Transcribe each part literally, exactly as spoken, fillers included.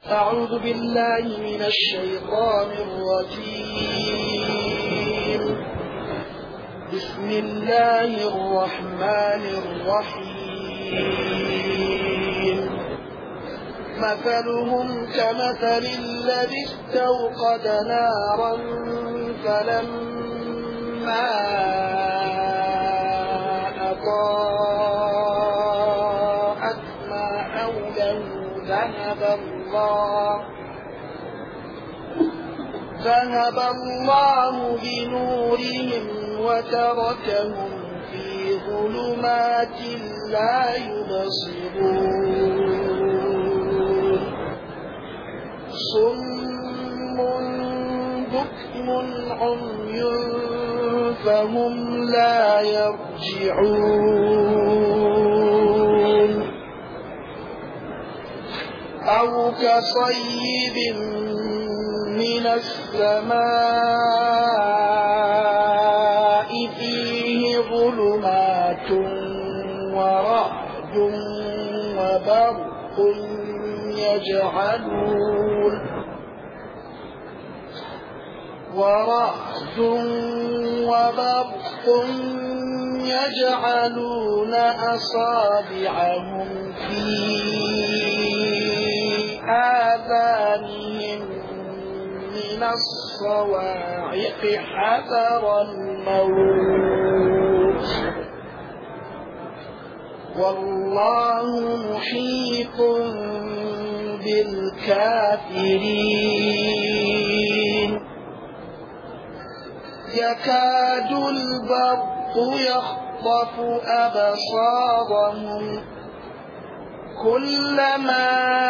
أعوذ بالله من الشيطان الرجيم. بسم الله الرحمن الرحيم. مثلهم كمثل الذي استوقد نارا فلما أضاءت ما حوله ذهب الله ذهب الله بنورهم وتركهم في ظلمات لا يبصرون. صم بكم عمي فهم لا يرجعون. أو كصيب من السماء فيه ظلمات ورعد وبرق يجعلون ورعد وبرق يجعلون أصابعهم في آذانهم من الصواعق حذر الموت والله محيط بالكافرين. يكاد البرق يخطف أبصارهم كلما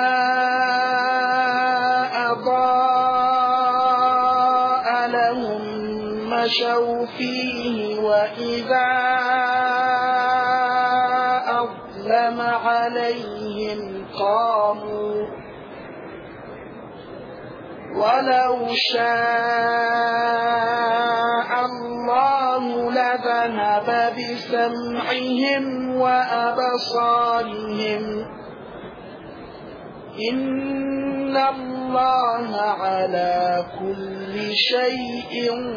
أضاء لهم مشوا فيه وإذا أظلم عليهم قاموا ولو شاء الله لذهب بسمعهم وأبصارهم إن الله على كل شيء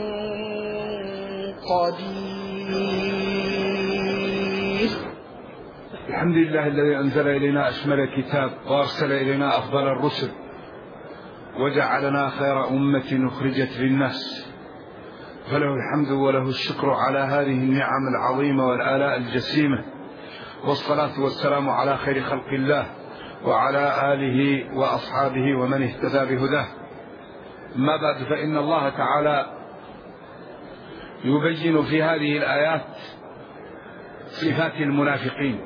قدير. الحمد لله الذي أنزل إلينا أشمل كتاب وأرسل إلينا أفضل الرسل وجعلنا خير أمة أخرجت للناس، فله الحمد وله الشكر على هذه النعم العظيمة والآلاء الجسيمة، والصلاة والسلام على خير خلق الله وعلى آله وأصحابه ومن اهتدى بهداه. ما بعد، فإن الله تعالى يبين في هذه الآيات صفات المنافقين،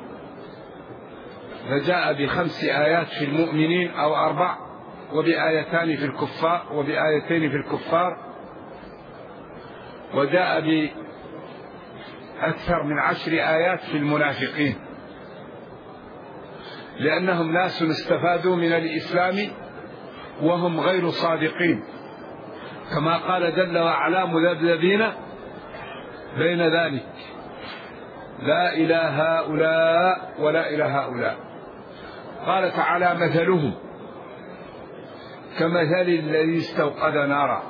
فجاء بخمس آيات في المؤمنين أو أربع، وبآيتان في الكفار وبآيتين في الكفار، وجاء بأكثر من عشر آيات في المنافقين، لأنهم ناس استفادوا من الإسلام وهم غير صادقين، كما قال جل وعلا مذبذبين بين ذلك لا إله هؤلاء ولا إله هؤلاء. قال تعالى مثلهم كمثل الذي استوقد نارا.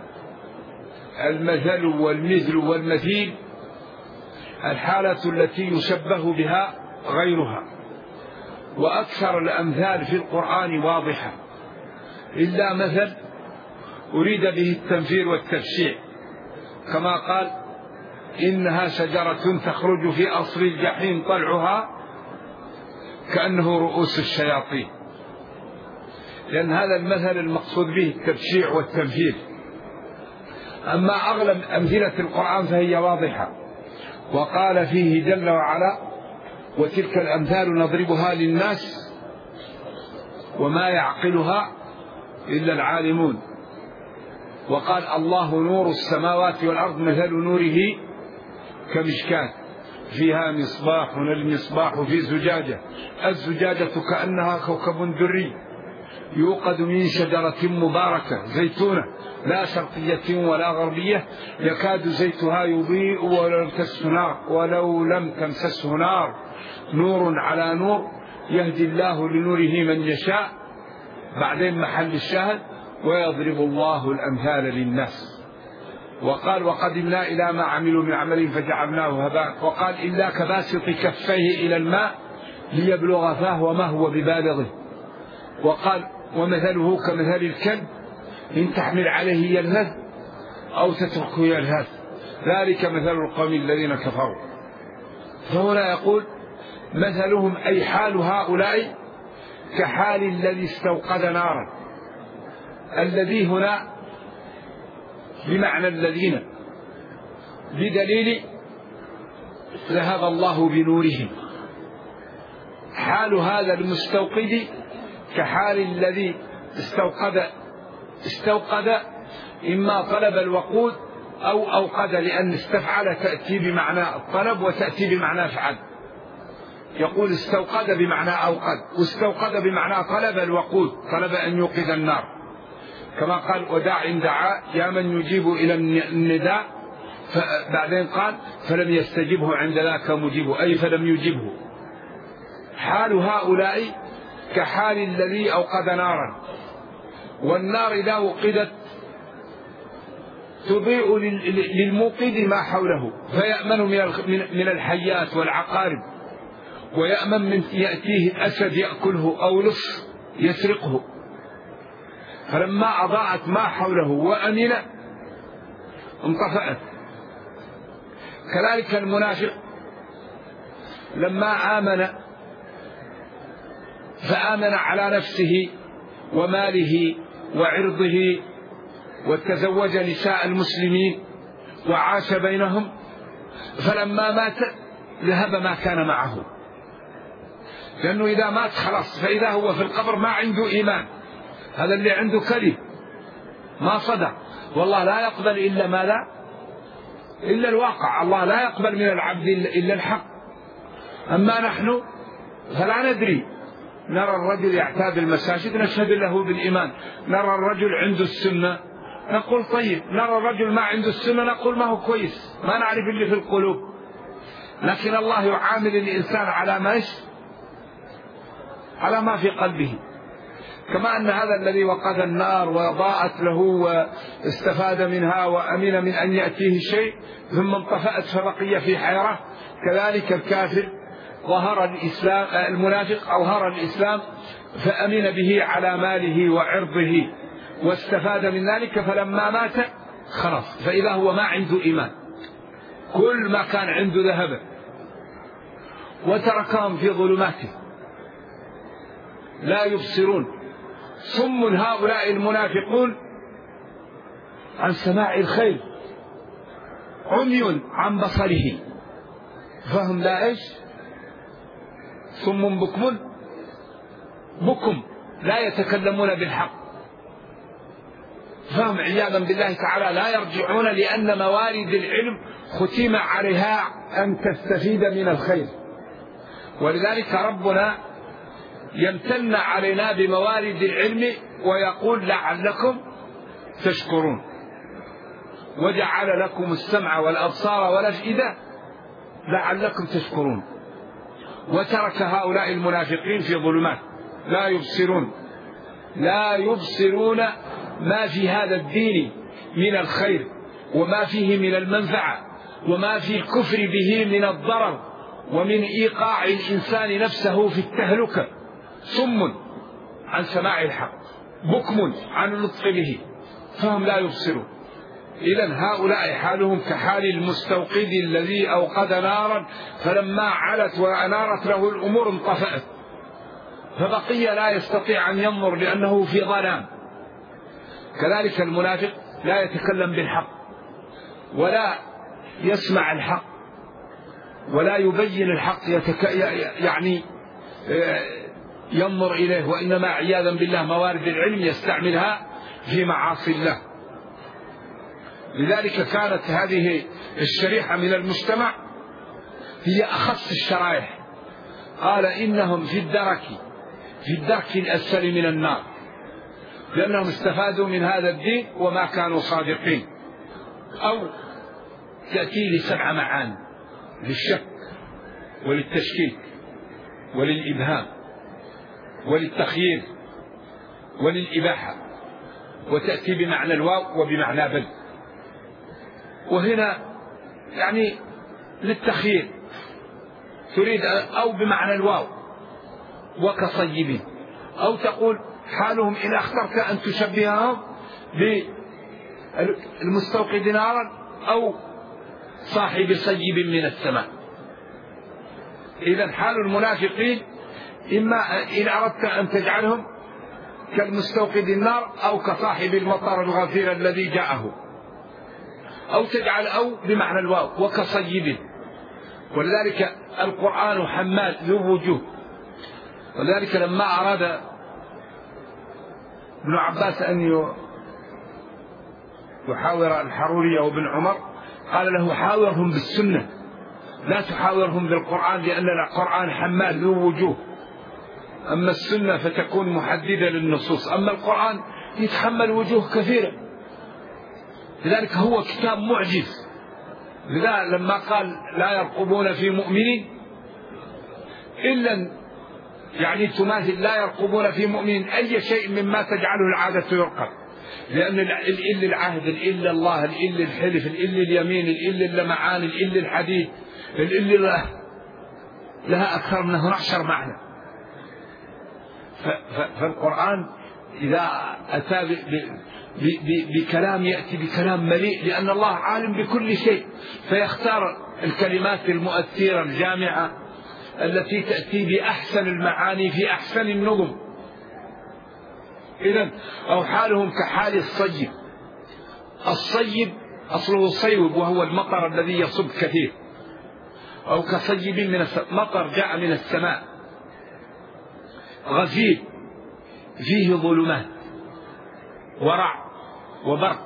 المثل والمثل والمثيل الحالة التي يشبه بها غيرها، وأكثر الأمثال في القرآن واضحة، إلا مثل أريد به التنفير والتبشيع، كما قال إنها شجرة تخرج في أصل الجحيم طلعها كأنه رؤوس الشياطين، لأن هذا المثل المقصود به التبشيع والتنفير. أما أغلب أمثلة القرآن فهي واضحة، وقال فيه جل وعلا وتلك الأمثال نضربها للناس وما يعقلها إلا العالمون. وقال الله نور السماوات والأرض مثل نوره كمشكاة فيها مصباح، المصباح في زجاجة، الزجاجة كأنها كوكب دري يوقد من شجرة مباركة زيتونة لا شرقية ولا غربية يكاد زيتها يضيء ولو تمسسه نار ولو لم تمسسه نار نور على نور يهدي الله لنوره من يشاء بعدين محل الشاهد ويضرب الله الأمثال للناس. وقال وقدمنا إلى ما عملوا من عمل فجعلناه هباء. وقال إلا كباسط كفيه إلى الماء ليبلغ فاه وما هو ببالغه. وقال ومثله كمثل الكلب إن تحمل عليه يلهث أو تتركه يلهث ذلك مثل القوم الذين كفروا. فهنا يقول مثلهم أي حال هؤلاء كحال الذي استوقد نارا. الذي هنا بمعنى الذين بدليل ذهب الله بنورهم. حال هذا المستوقد كحال الذي استوقد استوقد إما طلب الوقود أو أوقد، لأن استفعل تأتي بمعنى الطلب وتأتي بمعنى فعل. يقول استوقد بمعنى أوقد، واستوقد بمعنى طلب الوقود، طلب أن يوقد النار، كما قال وداع دعا يا من يجيب إلى النداء. بعدين قال فلم يستجبه عند ذاك مجيبه، أي فلم يجبه. حال هؤلاء كحال الذي أوقد نارا، والنار إذا وقدت تضيء للموقد ما حوله فيأمن من الحيات والعقارب، ويأمن من يأتيه أسد يأكله أو لص يسرقه. فلما أضاءت ما حوله وأمن انطفأت. كذلك المنافق لما آمن فآمن على نفسه وماله وعرضه وتزوج نساء المسلمين وعاش بينهم، فلما مات ذهب ما كان معه، لأنه إذا مات خلاص، فإذا هو في القبر ما عنده إيمان. هذا اللي عنده كذب ما صدق. والله لا يقبل إلا ما لا إلا الواقع. الله لا يقبل من العبد إلا الحق. أما نحن فلا ندري. نرى الرجل يعتاد المساجد نشهد له بالإيمان، نرى الرجل عنده السنة نقول طيب، نرى الرجل ما عنده السنة نقول ما هو كويس، ما نعرف اللي في القلوب. لكن الله يعامل الإنسان على ما على ما في قلبه. كما أن هذا الذي وقد النار وضاءت له واستفاد منها وأمن من أن يأتيه شيء ثم انطفأت فبقي في حيرة، كذلك الكافر ظهر الإسلام، المنافق أظهر الإسلام فأمن به على ماله وعرضه واستفاد من ذلك، فلما مات خلاص، فإذا هو ما عنده إيمان، كل ما كان عنده ذهب وتركهم في ظلماته لا يبصرون. صم هؤلاء المنافقون عن سماع الخير، عمي عن بصره، فهم لا إيش صم بكم بكم لا يتكلمون بالحق، فهم عياذا بالله تعالى لا يرجعون، لأن موارد العلم ختم عليها أن تستفيد من الخير. ولذلك ربنا يمتن علينا بموارد العلم ويقول لعلكم تشكرون، وجعل لكم السمع والأبصار والأفئدة لعلكم تشكرون. وترك هؤلاء المنافقين في ظلمات لا يبصرون، لا يبصرون ما في هذا الدين من الخير وما فيه من المنفعة وما في الكفر به من الضرر ومن إيقاع الإنسان نفسه في التهلكة. صم عن سماع الحق، بكم عن اللطف به، فهم لا يبصرون. إذن هؤلاء حالهم كحال المستوقد الذي أوقد نارا فلما علت وأنارت له الأمور انطفأت، فبقي لا يستطيع أن ينظر لأنه في ظلام. كذلك المنافق لا يتكلم بالحق ولا يسمع الحق ولا يبين الحق، يتك... يعني ينظر إليه، وإنما عياذا بالله موارد العلم يستعملها في معاصي الله. لذلك كانت هذه الشريحة من المجتمع هي أخص الشرائح. قال إنهم في الدرك في الدرك الأسفل من النار، لأنهم استفادوا من هذا الدين وما كانوا صادقين. أو تأتي لسبع معاني: للشك وللتشكيك وللإبهام وللتخيير وللإباحة، وتأتي بمعنى الواو وبمعنى بل، وهنا يعني للتخيير تريد أو بمعنى الواو وكصيب، أو تقول حالهم إن أخترت أن تشبههم بالمستوقد نارا أو صاحب صيب من السماء. إذن حال المنافقين إما إن أردت أن تجعلهم كالمستوقد النار أو كصاحب المطر الغفير الذي جاءه، أو تجعل أو بمعنى الواو وكصيب. ولذلك القرآن حمال ذو وجوه، ولذلك لما أراد ابن عباس أن يحاور الحرورية وابن عمر قال له حاورهم بالسنة لا تحاورهم بالقرآن، لأن القرآن حمال ذو وجوه، أما السنة فتكون محددة للنصوص، أما القرآن يتحمل وجوه كثيرة، لذلك هو كتاب معجز. لذا لما قال لا يرقبون في مؤمن إلا يعني تماثل لا يرقبون في مؤمن أي شيء مما تجعله العادة يرقب، لأن الإل العهد، الإل الله، الإل الحلف، الإل اليمين، الإل اللمعان، الإل الحديد، الإل لها أكثر من اثني عشر معنى. فالقرآن إذا أتى بكلام يأتي بكلام مليء، لأن الله عالم بكل شيء، فيختار الكلمات المؤثرة الجامعة التي تأتي بأحسن المعاني في أحسن النظم. إذن أو حالهم كحال الصيب. الصيب أصله الصيب وهو المطر الذي يصب كثير، أو كصيب من السماء، مطر جاء من السماء غزير فيه ظلمات ورع وبرق.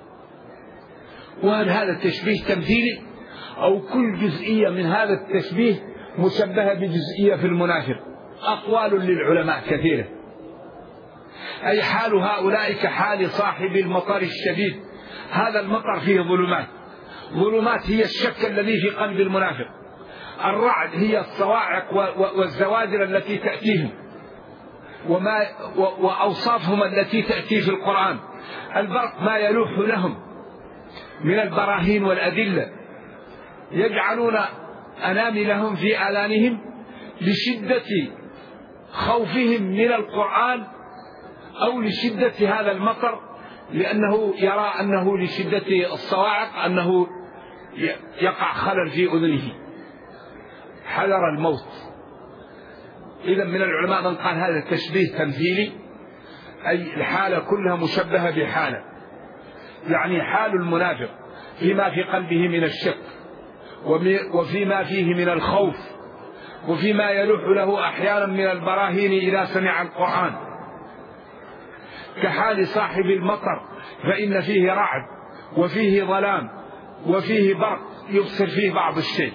وهل هذا التشبيه تمثيلي أو كل جزئية من هذا التشبيه مشبهة بجزئية في المنافق؟ أقوال للعلماء كثيرة، أي حال هؤلاء كحال صاحب المطر الشديد. هذا المطر فيه ظلمات، ظلمات هي الشك الذي في قلب المنافق، الرعد هي الصواعق والزواجر التي تأتيهم وما وأوصافهم التي تأتي في القرآن، البرق ما يلوح لهم من البراهين والأدلة، يجعلون أناملهم في آذانهم لشدة خوفهم من القرآن أو لشدة هذا المطر، لأنه يرى أنه لشدة الصواعق أنه يقع خلل في أذنه، حذر الموت. إذا من العلماء من قال هذا تشبيه تمثيلي، أي الحالة كلها مشبهة بحالة، يعني حال المنافق فيما في قلبه من الشك وفيما فيه من الخوف وفيما يلوح له أحيانا من البراهين إذا سمع القرآن، كحال صاحب المطر، فإن فيه رعد وفيه ظلام وفيه برق يبصر فيه بعض الشيء.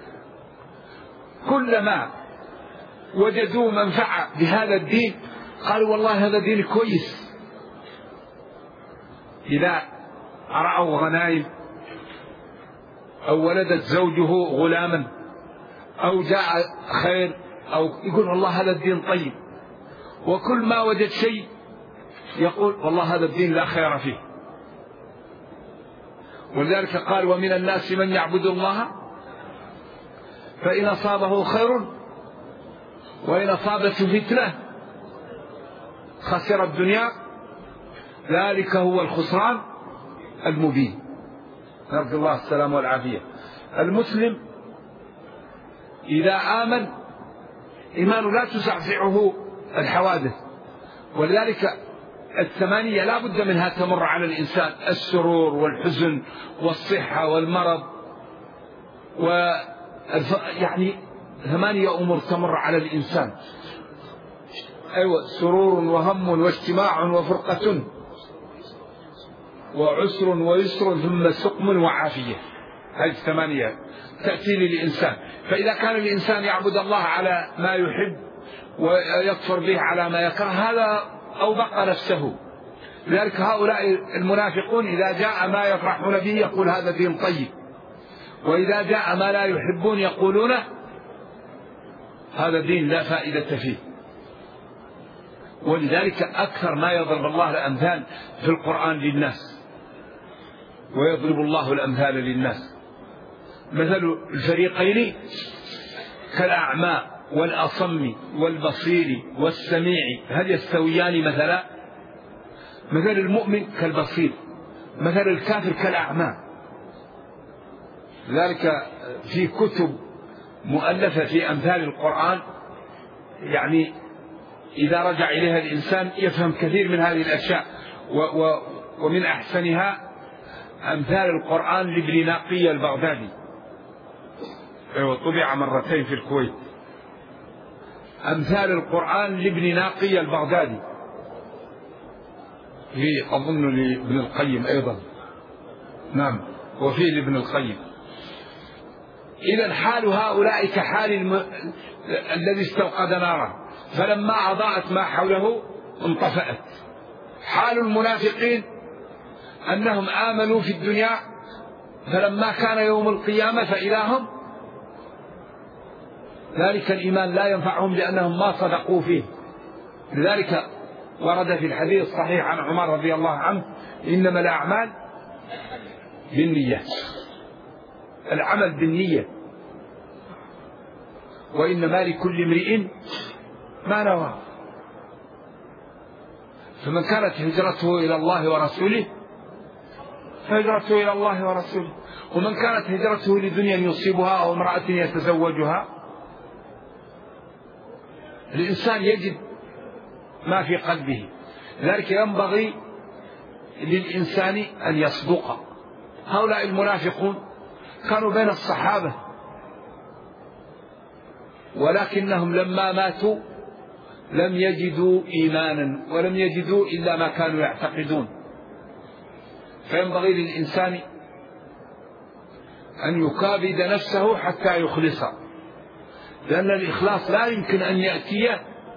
كلما وجدوا منفعة بهذا الدين قالوا والله هذا دين كويس. إذا رأوا غنائم أو ولدت زوجه غلاما أو جاء خير أو يقول والله هذا الدين طيب، وكل ما وجد شيء يقول والله هذا الدين لا خير فيه. ولذلك قال ومن الناس من يعبد الله فإن أصابه خير وإن أصابته فتنة خسر الدنيا، ذلك هو الخسران المبين. نرجو الله السلام والعافية. المسلم إذا آمن إيمانه لا تزعزعه الحوادث، ولذلك الثمانية لا بد منها تمر على الإنسان، السرور والحزن والصحة والمرض، و يعني ثمانية أمور تمر على الإنسان، أيوة، سرور وهم واجتماع وفرقة وعسر ويسر ثم سقم وعافية. هذه الثمانية تأتي للإنسان. فإذا كان الإنسان يعبد الله على ما يحب ويكفر به على ما يكره، هذا أوبق نفسه. لذلك هؤلاء المنافقون إذا جاء ما يفرحون به يقول هذا دين طيب، وإذا جاء ما لا يحبون يقولون هذا دين لا فائدة فيه. ولذلك أكثر ما يضرب الله الأمثال في القرآن للناس، ويضرب الله الأمثال للناس. مثل الفريقين كالأعمى والأصم والبصير والسميع هل يستويان مثلا؟ مثل المؤمن كالبصير، مثل الكافر كالأعمى. لذلك في كتب مؤلفة في أمثال القرآن يعني إذا رجع إليها الإنسان يفهم كثير من هذه الأشياء. و و ومن أحسنها أمثال القرآن لابن ناقية البغدادي، طبع مرتين في الكويت. أمثال القرآن لابن ناقية البغدادي، في أظن لابن القيم أيضا، نعم وفيه لابن القيم. إذا حال هؤلاء كحال الم... الذي استوقد نارا فلما أضاءت ما حوله انطفأت. حال المنافقين أنهم آمنوا في الدنيا فلما كان يوم القيامة فإذا هم ذلك الإيمان لا ينفعهم لأنهم ما صدقوا فيه. لذلك ورد في الحديث الصحيح عن عمر رضي الله عنه إنما الأعمال بالنية، العمل بالنية، وإنما لكل امرئ ما نوى. فمن كانت هجرته إلى الله ورسوله فهجرته إلى الله ورسوله، ومن كانت هجرته لدنيا يصيبها أو امرأة يتزوجها. الإنسان يجد ما في قلبه، لذلك ينبغي للإنسان أن يصدق. هؤلاء المنافقون كانوا بين الصحابة ولكنهم لما ماتوا لم يجدوا إيمانا ولم يجدوا إلا ما كانوا يعتقدون. فينبغي للإنسان أن يكابد نفسه حتى يخلص، لأن الإخلاص لا يمكن أن يأتي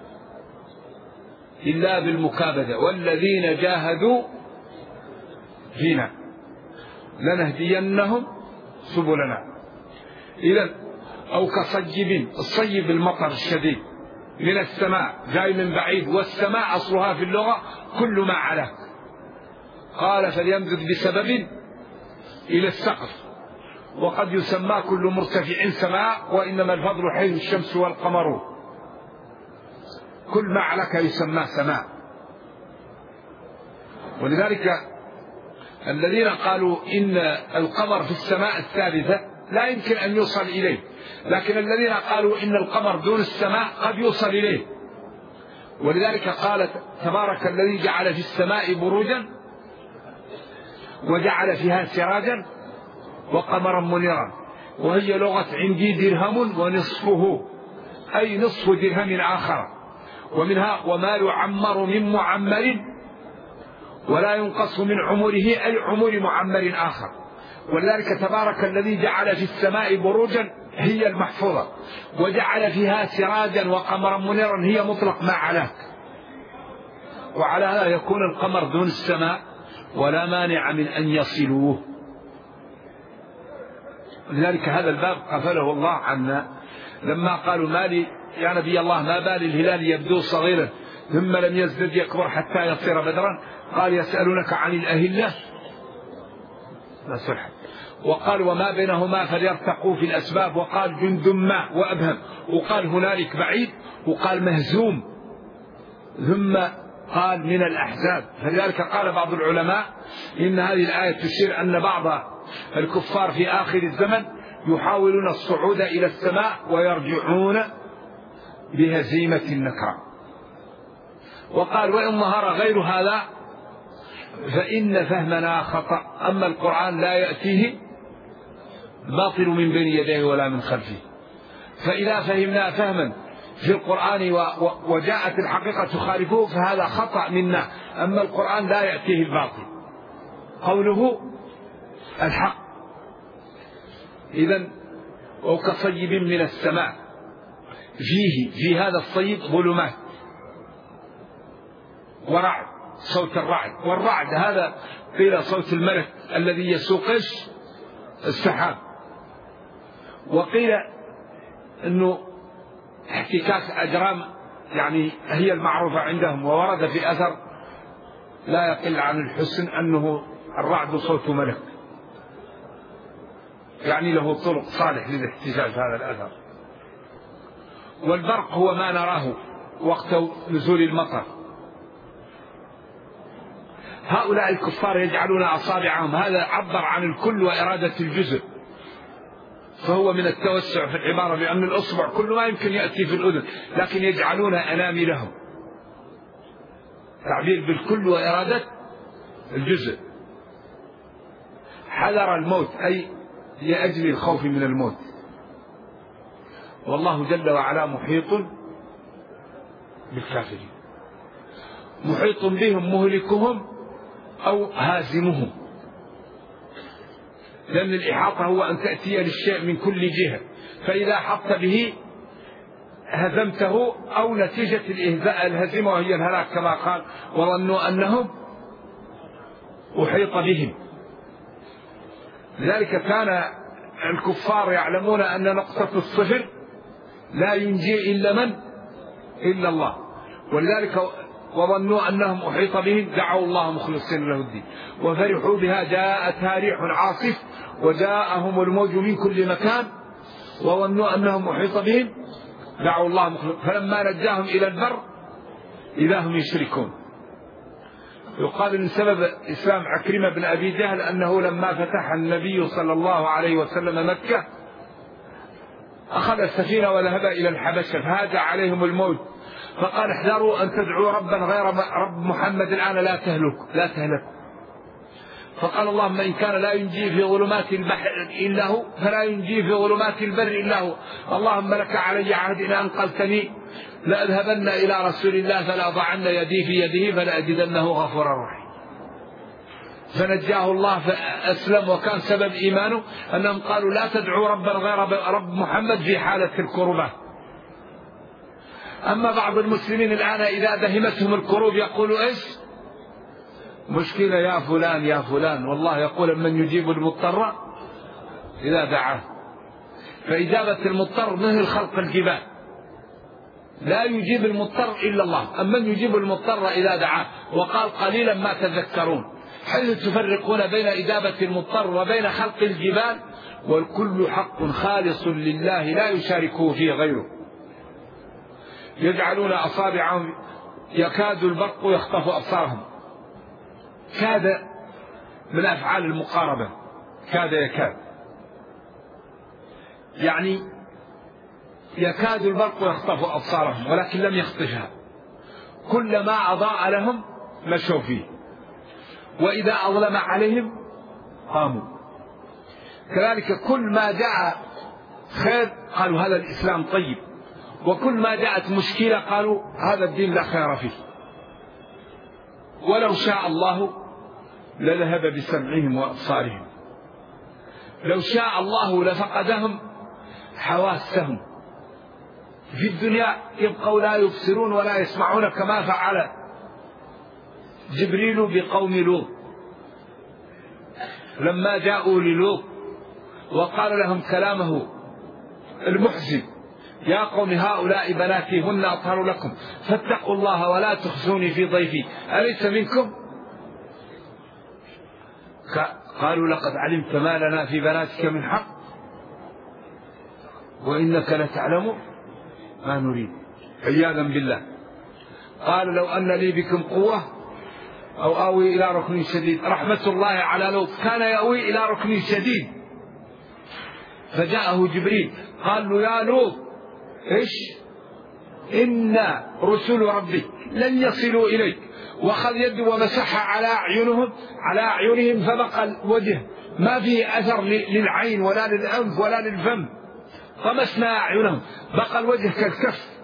إلا بالمكابدة. والذين جاهدوا فينا لنهدينهم سبلنا. إذن أو كصيب، الصيب المطر الشديد من السماء جاي من بعيد، والسماء أصلها في اللغة كل ما علاك. قال فليمدد بسبب إلى السقف، وقد يسمى كل مرتفع سماء، وإنما الفضل حيث الشمس والقمر، كل ما علاك يسمى سماء. ولذلك الذين قالوا إن القمر في السماء الثالثة لا يمكن أن يوصل إليه، لكن الذين قالوا إن القمر دون السماء قد يوصل إليه. ولذلك قال تبارك الذي جعل في السماء بروجا وجعل فيها سراجا وقمرا منيرا، وهي لغة عندي درهم ونصفه، أي نصف درهم آخر. ومنها وما يعمر من معمر ولا ينقص من عمره، أي عمر معمر آخر. ولذلك تبارك الذي جعل في السماء بروجا هي المحفوظة، وجعل فيها سراجا وقمرا منيرا هي مطلق ما علاك. وعلى هذا يكون القمر دون السماء ولا مانع من أن يصلوه. لذلك هذا الباب قفله الله عنا لما قالوا ما لي يا نبي الله ما بال الهلال يبدو صغيرا ثم لم يزدد يكبر حتى يصير بدرا؟ قال يسألونك عن الأهلة لا سرح. وقال وما بينهما فليرتقوا في الأسباب، وقال جند ما وأبهم، وقال هنالك بعيد، وقال مهزوم، ثم قال من الأحزاب. فلذلك قال بعض العلماء إن هذه الآية تشير أن بعض الكفار في آخر الزمن يحاولون الصعود إلى السماء ويرجعون بهزيمة النكرة. وقال وإن ظهر غير هذا فإن فهمنا خطأ، أما القرآن لا يأتيه باطل من بين يديه ولا من خلفه. فإذا فهمنا فهما في القرآن وجاءت الحقيقة تخالفه فهذا خطأ منا، أما القرآن لا يأتيه الباطل، قوله الحق. إذن وكصيب من السماء فيه في هذا الصيب ظلمات ورعد، صوت الرعد، والرعد هذا قيل صوت الملك الذي يسوق السحاب، وقيل أنه احتكاك أجرام يعني هي المعروفة عندهم. وورد في أثر لا يقل عن الحسن أنه الرعد صوت ملك، يعني له طرق صالح للاحتجاج هذا الأثر. والبرق هو ما نراه وقت نزول المطر. هؤلاء الكفار يجعلون أصابعهم، هذا عبر عن الكل وإرادة الجزء، فهو من التوسع في العبارة، لأن الأصبع كل ما يمكن يأتي في الأذن، لكن يجعلون أناملهم، تعبير بالكل وإرادة الجزء. حذر الموت أي لأجل الخوف من الموت. والله جل وعلا محيط بالكافرين، محيط بهم مهلكهم أو هازمهم، لأن الإحاطة هو أن تأتي للشيء من كل جهة، فإذا حط به هزمته، أو نتيجة الهزيمة وهي الهلاك كما قال وظنوا أنهم أحيط بهم. لذلك كان الكفار يعلمون أن نقطة الصفر لا ينجي إلا من إلا الله، ولذلك وظنوا أنهم أحيط بهم دعوا الله مخلصين له الدين وفرحوا بها جاءتها ريح عاصف وجاءهم الموج من كل مكان وظنوا أنهم أحيط بهم دعوا الله مخلصين فلما نجاهم إلى البر إذا هم يشركون. يقال من سبب إسلام عكرمة بن أبي جهل أنه لما فتح النبي صلى الله عليه وسلم مكة أخذ السفينة وذهب إلى الحبشة، فهاج عليهم الموت فقال احذروا أن تدعوا ربا غير رب محمد الآن لا تهلك لا تهلك. فقال اللهم إن كان لا ينجي في ظلمات البحر إلا هو فلا ينجي في ظلمات البر إلا هو، اللهم لك علي عهد إن أنقذتني لأذهبن إلى رسول الله فلأضعن يدي في يده فلأجدنه غفورا رحيما. فنجاه الله فأسلم، وكان سبب إيمانه أنهم قالوا لا تدعوا ربا غير رب محمد في حالة الكربة. أما بعض المسلمين الآن إذا دهمتهم الكروب يقولوا إيش مشكلة يا فلان يا فلان، والله يقول من يجيب المضطر إذا دعاه، فإجابة المضطر مثل خلق الجبال، لا يجيب المضطر إلا الله، أما من يجيب المضطر إذا دعاه. وقال قليلا ما تذكرون، حيث تفرقون بين إجابة المضطر وبين خلق الجبال، والكل حق خالص لله لا يشاركه فيه غيره. يجعلون أصابعهم يكاد البرق يخطف أبصارهم، كاد من أفعال المقاربة، كاد يكاد يعني يكاد البرق يخطف أبصارهم ولكن لم يخطفها، كلما أضاء لهم مشوا فيه وإذا أظلم عليهم قاموا. كذلك كل ما جاء خير قالوا هذا الإسلام طيب، وكل ما جاءت مشكلة قالوا هذا الدين لا خير فيه. ولو شاء الله لذهب بسمعهم وأبصارهم، لو شاء الله لفقدهم حواسهم في الدنيا، يبقوا لا يبصرون ولا يسمعون كما فعل جبريل بقوم لوط لما جاءوا للوط وقال لهم كلامه المحزن يا قوم هؤلاء بناتي هن أطهر لكم فاتقوا الله ولا تخزوني في ضيفي أليس منكم؟ قالوا لقد علمت ما لنا في بناتك من حق وإنك لتعلم ما نريد عياذا بالله. قال لو أن لي بكم قوة أو آوي إلى ركن شديد. رحمة الله على لوط كان يأوي إلى ركن شديد، فجاءه جبريل قال له يا لوط إيش إن رسل ربك لن يصلوا إليك، وأخذ يده ومسحها على أعينهم على أعينهم فبقى الوجه ما فيه أثر للعين ولا للأنف ولا للفم، طمسنا أعينهم بقى الوجه كالكف،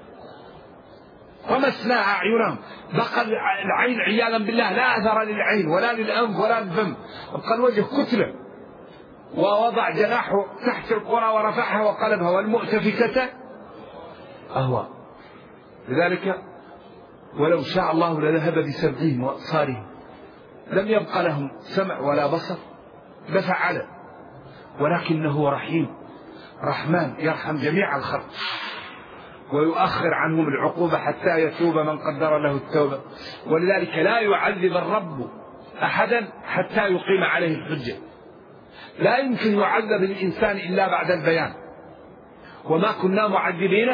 طمسنا أعينهم بقى العين عياذا بالله لا أثر للعين ولا للأنف ولا للفم، بقى الوجه كتلة. ووضع جناحه تحت القرى ورفعها وقلبها والمؤتفكة أهوى. لذلك ولو شاء الله لذهب بسمعهم وأبصارهم، لم يبقى لهم سمع ولا بصر لفعل، ولكنه رحيم رحمن يرحم جميع الخلق. ويؤخر عنهم العقوبة حتى يتوب من قدر له التوبة. ولذلك لا يعذب الرب أحدا حتى يقيم عليه الحجة. لا يمكن يعذب الإنسان إلا بعد البيان. وما كنا معذبين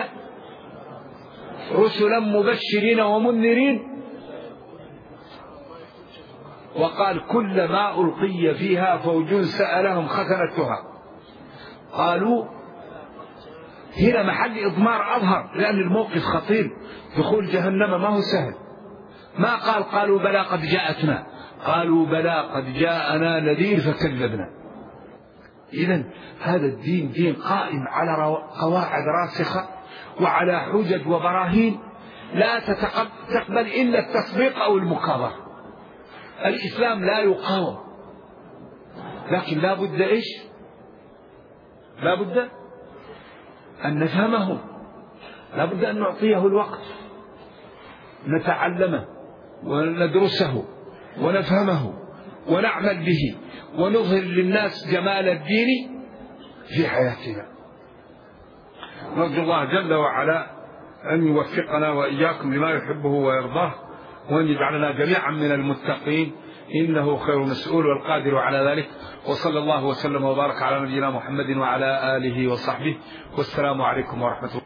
رسلا مبشرين ومنذرين. وقال كلما ألقي فيها فوج سألهم خزنتها قالوا. هنا محل إضمار أظهر، لأن الموقف خطير. دخول جهنم ما هو سهل. ما قال قالوا بلى قد جاءتنا، قالوا بلى قد جاءنا نذير فكذبنا. إذن هذا الدين دين قائم على قواعد راسخة وعلى حجج وبراهين لا تقبل إلا التصديق أو المكابرة. الإسلام لا يقاوم، لكن لا بد إيش؟ لا بد أن نفهمه، لا بد أن نعطيه الوقت، نتعلمه وندرسه ونفهمه ونعمل به ونظهر للناس جمال الدين في حياتنا. نرجو الله جل وعلا أن يوفقنا وإياكم لما يحبه ويرضاه، وأن يجعلنا جميعا من المتقين، إنه خير مسؤول والقادر على ذلك. وصلى الله وسلم وبارك على نبينا محمد وعلى آله وصحبه، والسلام عليكم ورحمة الله.